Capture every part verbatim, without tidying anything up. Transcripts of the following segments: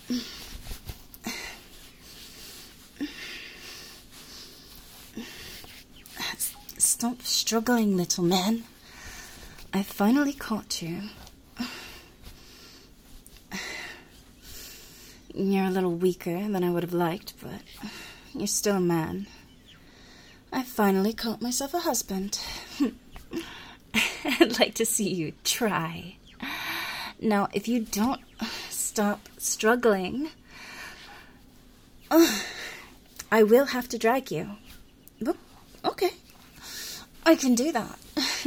Stop struggling, little man. I finally caught you. You're a little weaker than I would have liked, but you're still a man. I finally caught myself a husband. I'd like to see you try. Now, if you don't stop struggling, uh, I will have to drag you. Oh, okay. I can do that.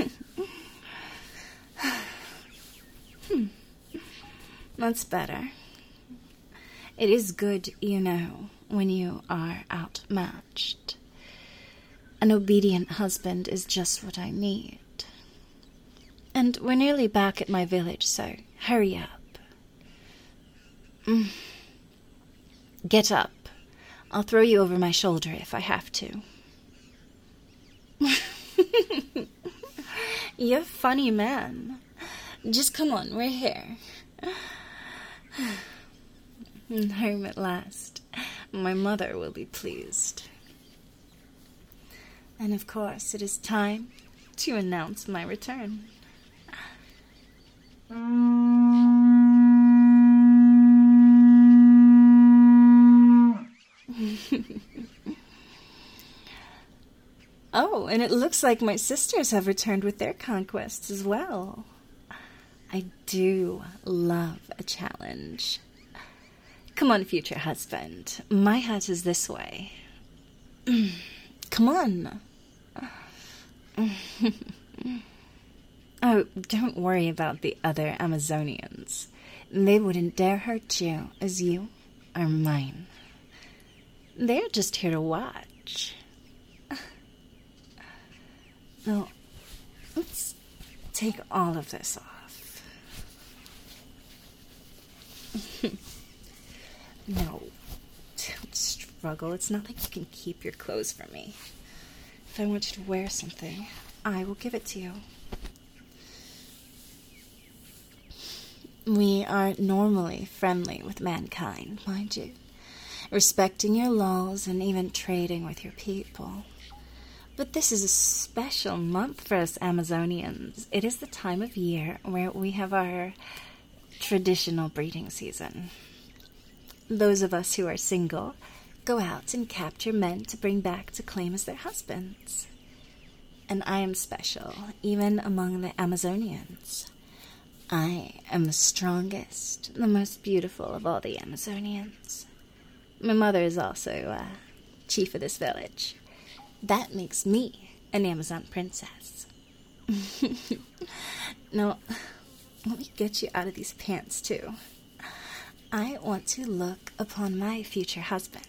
hmm. That's better. It is good, you know, when you are outmatched. An obedient husband is just what I need. And we're nearly back at my village, so hurry up. Mm. Get up. I'll throw you over my shoulder if I have to. You're a funny man. Just come on, we're here. Home at last. My mother will be pleased. And of course, it is time to announce my return. Oh, and it looks like my sisters have returned with their conquests as well. I do love a challenge. Come on, future husband. My hut is this way. Come on. Oh, don't worry about the other Amazonians. They wouldn't dare hurt you, as you are mine. They're just here to watch. Now, let's take all of this off. No, don't struggle. It's not like you can keep your clothes from me. If I want you to wear something, I will give it to you. We are normally friendly with mankind, mind you, respecting your laws and even trading with your people. But this is a special month for us Amazonians. It is the time of year where we have our traditional breeding season. Those of us who are single go out and capture men to bring back to claim as their husbands. And I am special, even among the Amazonians. I am the strongest, the most beautiful of all the Amazonians. My mother is also uh, chief of this village. That makes me an Amazon princess. Now, let me get you out of these pants, too. I want to look upon my future husband.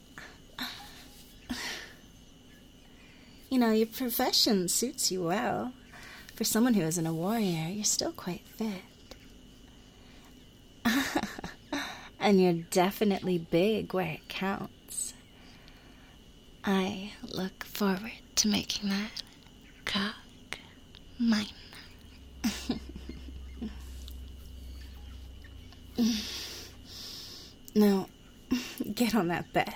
You know, your profession suits you well. For someone who isn't a warrior, you're still quite fit. And you're definitely big where it counts. I look forward to making that cock mine. Now, get on that bed.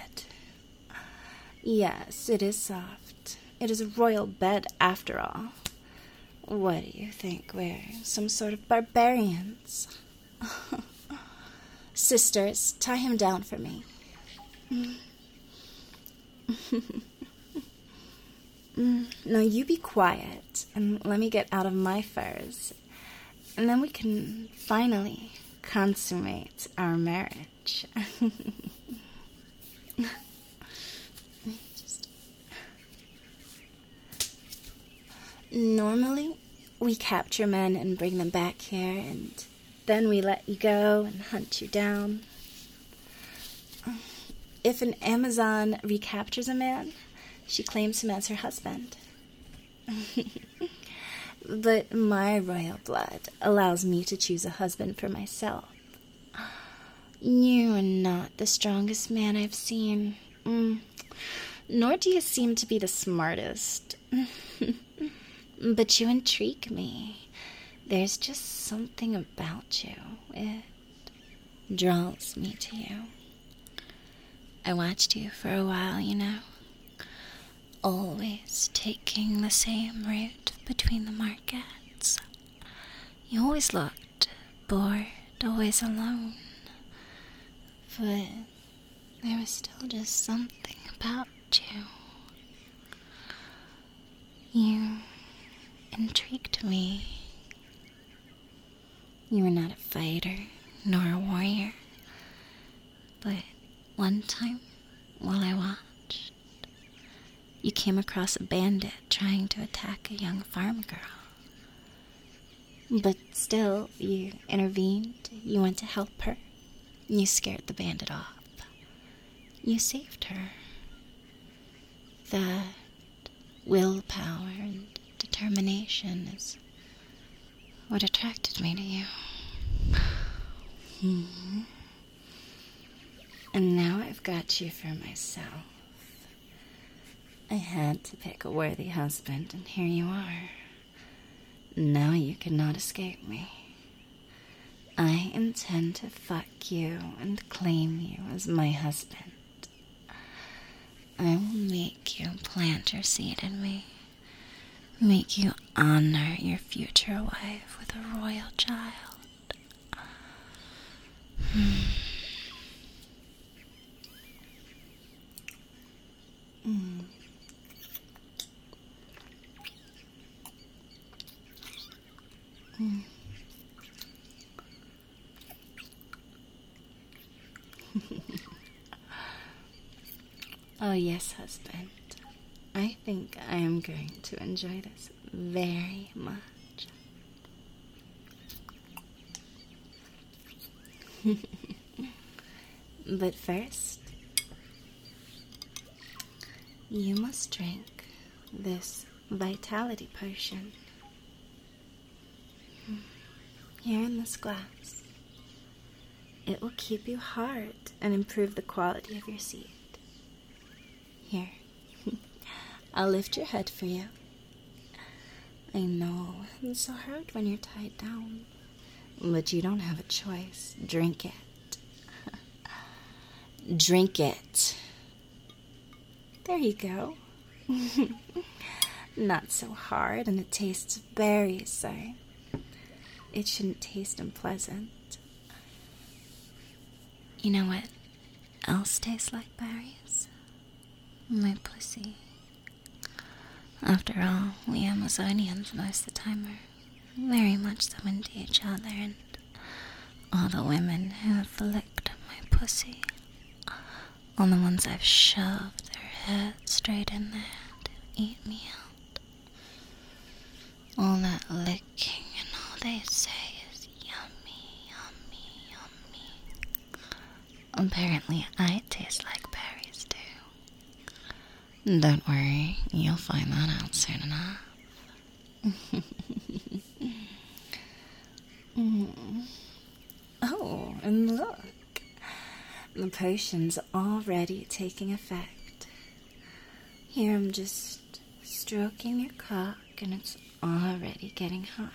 Yes, it is soft. It is a royal bed after all. What do you think? We're some sort of barbarians. Sisters, tie him down for me. Now you be quiet and let me get out of my furs, and then we can finally consummate our marriage. Just... Normally, we capture men and bring them back here, and then we let you go and hunt you down. If an Amazon recaptures a man, she claims him as her husband. But my royal blood allows me to choose a husband for myself. You are not the strongest man I've seen. Mm. Nor do you seem to be the smartest. But you intrigue me. There's just something about you. It draws me to you. I watched you for a while, you know, always taking the same route between the markets. You always looked bored, always alone, but there was still just something about you. You intrigued me. You were not a fighter, nor a warrior, but one time, while I watched, you came across a bandit trying to attack a young farm girl. But still, you intervened, you went to help her, you scared the bandit off. You saved her. That willpower and determination is what attracted me to you. Hmm. And now I've got you for myself. I had to pick a worthy husband, and here you are. Now you cannot escape me. I intend to fuck you and claim you as my husband. I will make you plant your seed in me. Make you honor your future wife with a royal child. Hmm. Mm. Mm. Oh yes, husband. I think I am going to enjoy this very much. But first, you must drink this vitality potion. Here in this glass. It will keep you hard and improve the quality of your seed. Here. I'll lift your head for you. I know, it's so hard when you're tied down. But you don't have a choice. Drink it. Drink it. There you go. Not so hard, and it tastes very sour. It shouldn't taste unpleasant. You know what else tastes like berries? My pussy. After all, we Amazonians most of the time are very much so into each other, and all the women who have licked my pussy, all the ones I've shoved their head straight in there to eat me out, all that licking and all they say is yummy, yummy, yummy. Apparently I taste like berries too. Don't worry, you'll find that out soon enough. mm. Oh, and look. The potion's already taking effect. Here I'm just stroking your cock, and it's already getting hard.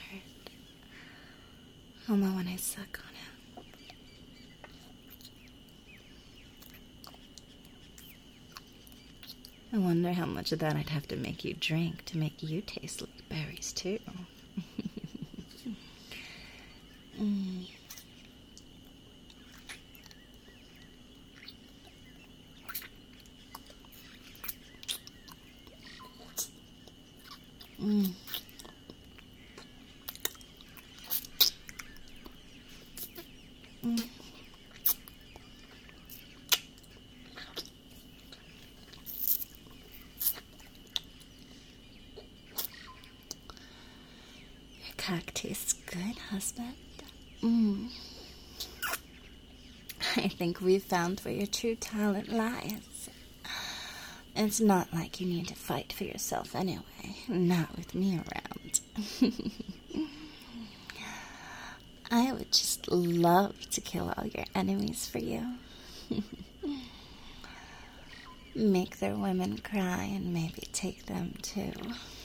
I'll know when I suck on it. I wonder how much of that I'd have to make you drink to make you taste like berries, too. mm. Mm. Mm. Your cock tastes good, husband. Mm. I think we've found where your true talent lies. It's not like you need to fight for yourself anyway. Not with me around. I would just love to kill all your enemies for you. Make their women cry and maybe take them too.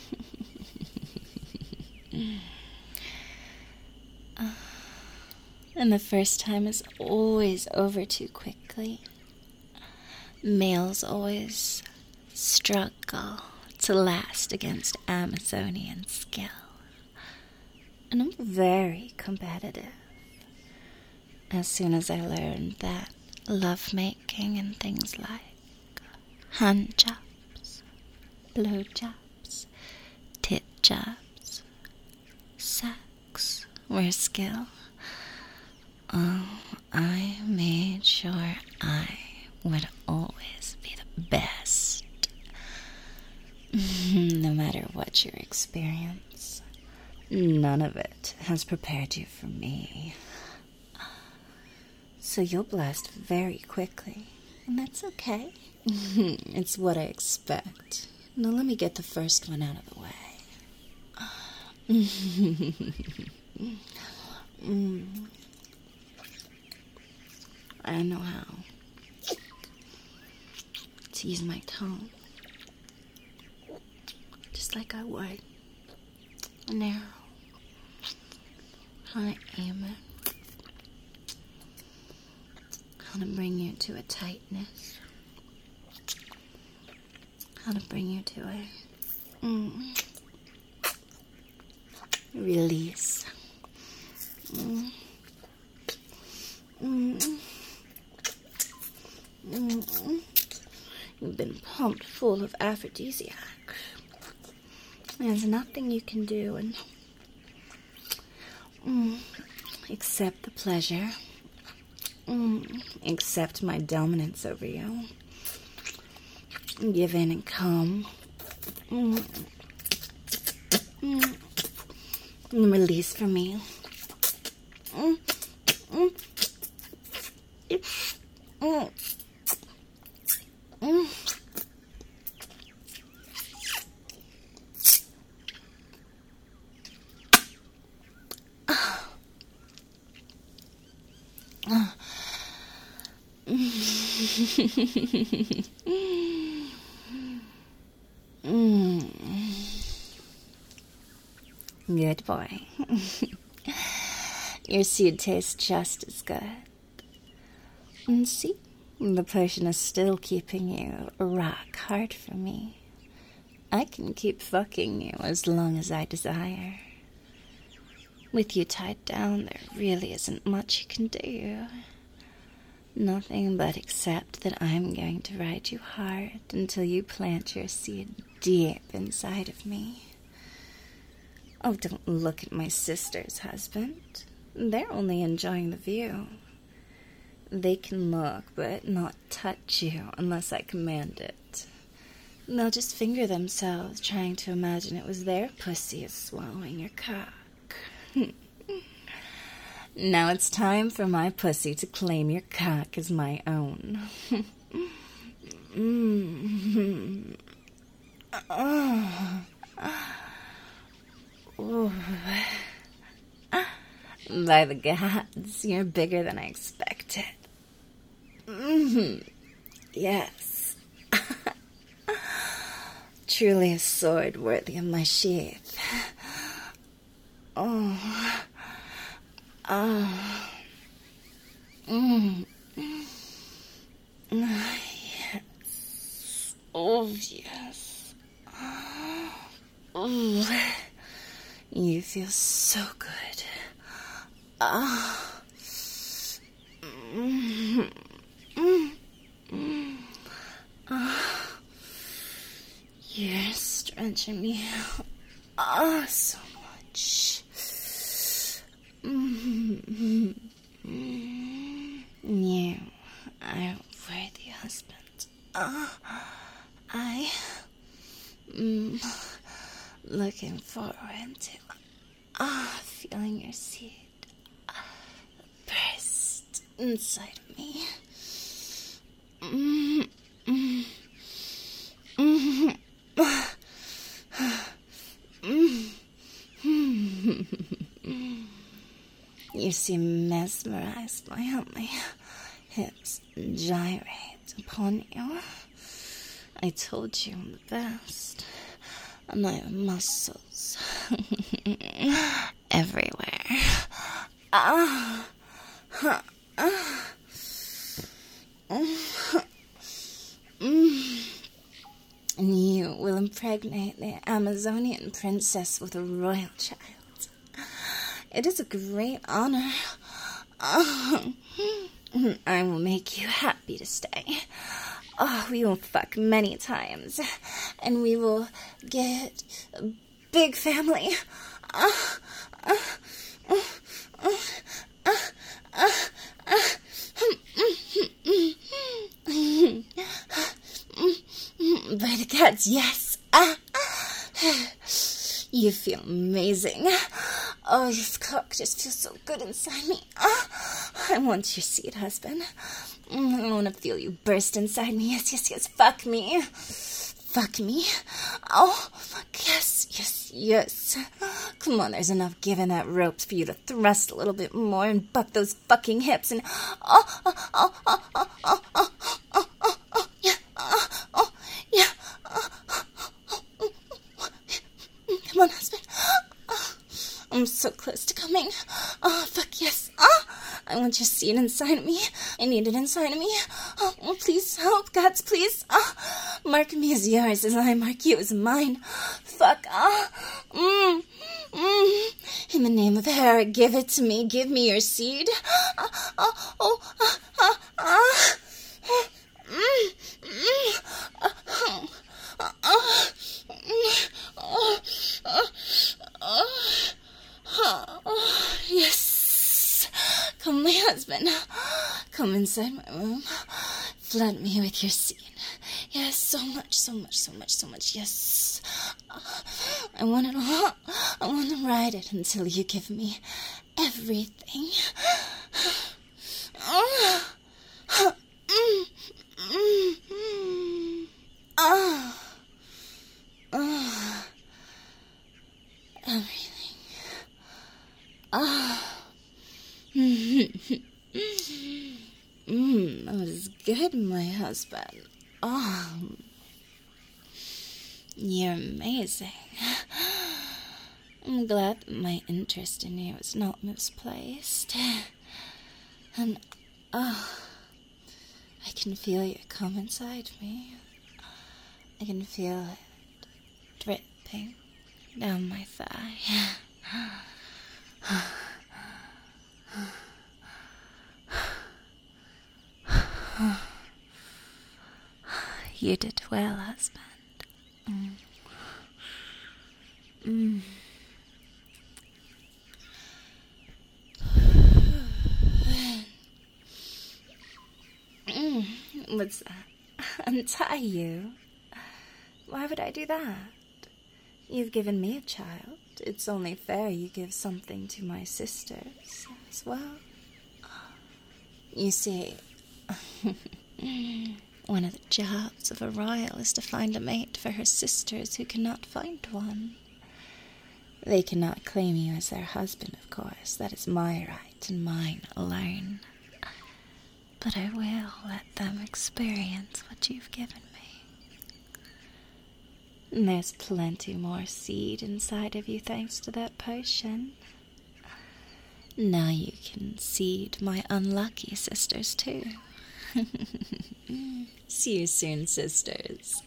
uh, And the first time is always over too quickly. Males always struggle to last against Amazonian skill. And I'm very competitive. As soon as I learned that lovemaking and things like hand jobs, blow jobs, tit jobs, sex were skill, oh, I made sure I would always be the best. No matter what your experience, none of it has prepared you for me. So you'll blast very quickly, and that's okay. It's what I expect. Now let me get the first one out of the way. mm. I know how to use my tongue, just like I would an arrow. How to aim it, how to bring you to a tightness, how to bring you to a mm, release. Mm. Mm. Mm. You've been pumped full of aphrodisiac. There's nothing you can do and mm, accept the pleasure, mm, accept my dominance over you, give in and come, mm, mm, and release from me. Mm, mm, mm, mm. mm. Good boy. Your seed tastes just as good. And see, the potion is still keeping you rock hard for me. I can keep fucking you as long as I desire. With you tied down, there really isn't much you can do. Nothing but accept that I'm going to ride you hard until you plant your seed deep inside of me. Oh, don't look at my sister's husband. They're only enjoying the view. They can look, but not touch you unless I command it. They'll just finger themselves, trying to imagine it was their pussy swallowing your cock. Now it's time for my pussy to claim your cock as my own. mm-hmm. oh. Oh. By the gods, you're bigger than I expected. Mm-hmm. Yes. Truly a sword worthy of my sheath. Oh. Ah. Mm. Yes. Oh, yes. Oh. You feel so good. Ah. Mm. Mm. Mm. Ah. You're stretching me out. Ah, so much. Mm-hmm. You are a worthy husband. Uh, I am looking forward to uh, feeling your seed uh, burst inside of me. Mm-hmm. Mm-hmm. Mm-hmm. You seem mesmerized by how my hips gyrate upon you. I told you I'm the best, and I have muscles everywhere. Ah, And you will impregnate the Amazonian princess with a royal child. It is a great honor. Oh, I will make you happy to stay. Oh, we will fuck many times, and we will get a big family. Oh, oh, oh, oh, oh, oh, oh. By the gods, yes. Ah. You feel amazing. Oh, your cock just feels so good inside me. Ah. I want your seed, husband. I want to feel you burst inside me. Yes, yes, yes. Fuck me. Fuck me. Oh, yes, yes, yes. Come on, there's enough give in that rope for you to thrust a little bit more and buck those fucking hips and... Oh, oh, oh, oh, oh, oh, oh, oh, oh, oh, yeah, oh, oh, yeah. Oh, oh, oh, oh. Come on, husband. Oh, I'm so close to coming. Oh, fuck yes. Oh, I want your seed inside of me. I need it inside of me. Oh, oh please help, gods, please. Oh, mark me as yours as I mark you as mine. Fuck. Oh, mm, mm. In the name of Hera, give it to me. Give me your seed. Oh, oh, oh, oh, oh, oh. Mm, mm, oh, oh, oh, oh, oh, oh, oh, oh, yes. Come, my husband. Come inside my room. Flood me with your seed. Yes, so much, so much, so much, so much. Yes. I want it all. I want to ride it until you give me everything. Oh. Mm, mm, mm. Oh. Oh. Everything. Oh. Mmm, that was good, my husband. Oh, you're amazing. I'm glad that my interest in you is not misplaced. And, oh, I can feel you come inside me. I can feel it dripping down my thigh. You did well, husband. Mm. Mm. Mm. What's that? Untie you? Why would I do that? You've given me a child. It's only fair you give something to my sisters as well. You see, one of the jobs of a royal is to find a mate for her sisters who cannot find one. They cannot claim you as their husband, of course. That is my right and mine alone. But I will let them experience what you've given me. And there's plenty more seed inside of you thanks to that potion. Now you can seed my unlucky sisters too. See you soon, sisters.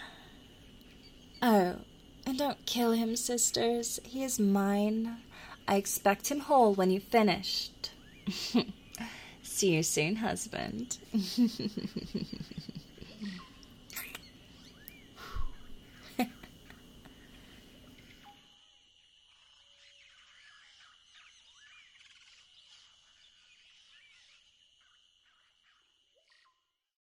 Oh, and don't kill him, sisters. He is mine. I expect him whole when you've finished. See you soon, husband.